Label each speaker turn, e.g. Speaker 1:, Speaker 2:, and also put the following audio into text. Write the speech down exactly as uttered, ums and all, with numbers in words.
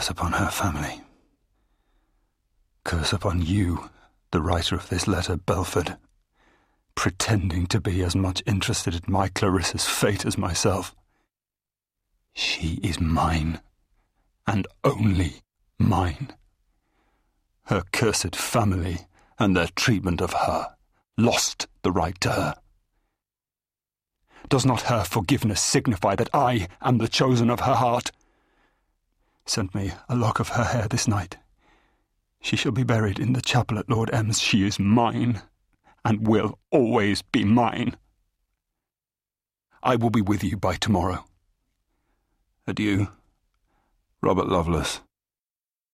Speaker 1: Curse upon her family. Curse upon you, the writer of this letter, Belford, pretending to be as much interested in my Clarissa's fate as myself. She is mine, and only mine. Her cursed family and their treatment of her lost the right to her. Does not her forgiveness signify that I am the chosen of her heart? Send me a lock of her hair this night. She shall be buried in the chapel at Lord M's. She is mine, and will always be mine. I will be with you by tomorrow. Adieu, Robert Lovelace.